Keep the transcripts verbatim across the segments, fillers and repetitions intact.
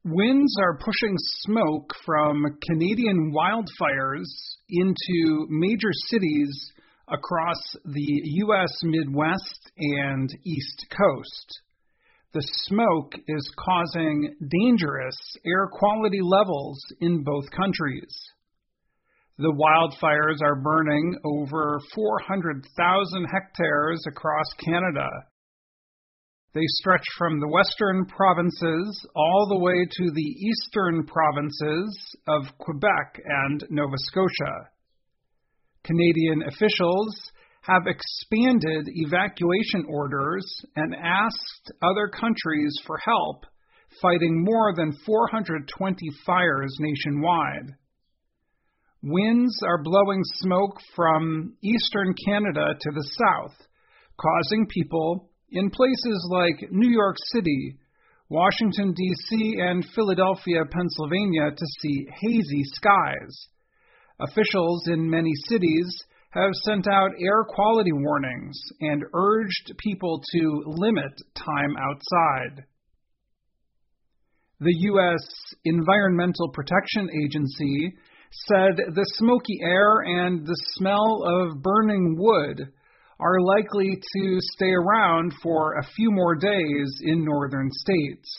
Winds are pushing smoke from Canadian wildfires into major cities across the U S Midwest and East Coast. The smoke is causing dangerous air quality levels in both countries. The wildfires are burning over four hundred thousand hectares across Canada. They stretch from the western provinces all the way to the eastern provinces of Quebec and Nova Scotia. Canadian officials have expanded evacuation orders and asked other countries for help fighting more than four hundred twenty fires nationwide. Winds are blowing smoke from eastern Canada to the south, causing people in places like New York City, Washington, D C, and Philadelphia, Pennsylvania, to see hazy skies. Officials in many cities have sent out air quality warnings and urged people to limit time outside. The U S Environmental Protection Agency said the smoky air and the smell of burning wood are likely to stay around for a few more days in northern states.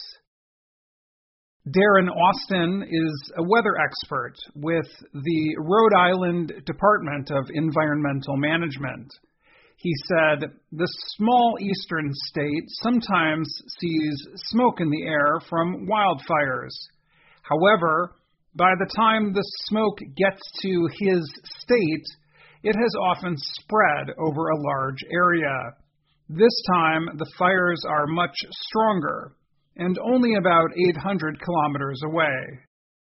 Darren Austin is a weather expert with the Rhode Island Department of Environmental Management. He said the small eastern state sometimes sees smoke in the air from wildfires. However, by the time the smoke gets to his state, it has often spread over a large area. This time, the fires are much stronger and only about eight hundred kilometers away.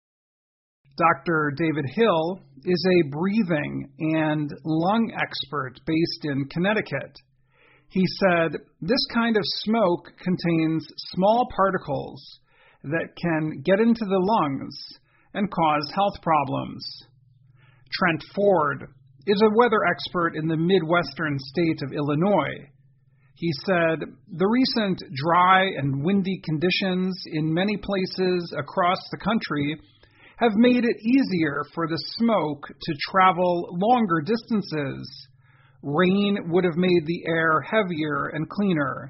Doctor David Hill is a breathing and lung expert based in Connecticut. He said this kind of smoke contains small particles that can get into the lungs and cause health problems. Trent Ford is a weather expert in the Midwestern state of Illinois. He said the recent dry and windy conditions in many places across the country have made it easier for the smoke to travel longer distances. Rain would have made the air heavier and cleaner.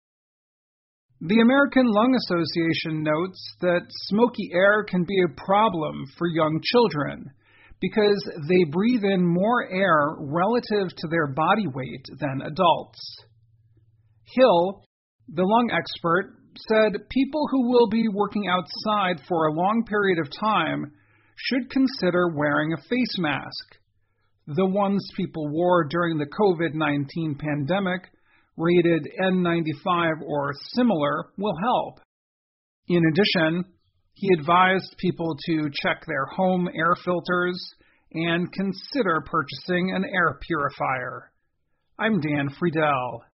The American Lung Association notes that smoky air can be a problem for young children because they breathe in more air relative to their body weight than adults. Hill, the lung expert, said people who will be working outside for a long period of time should consider wearing a face mask. The ones people wore during the COVID nineteen pandemic, rated N ninety-five or similar, will help. In addition, he advised people to check their home air filters and consider purchasing an air purifier. I'm Dan Friedel.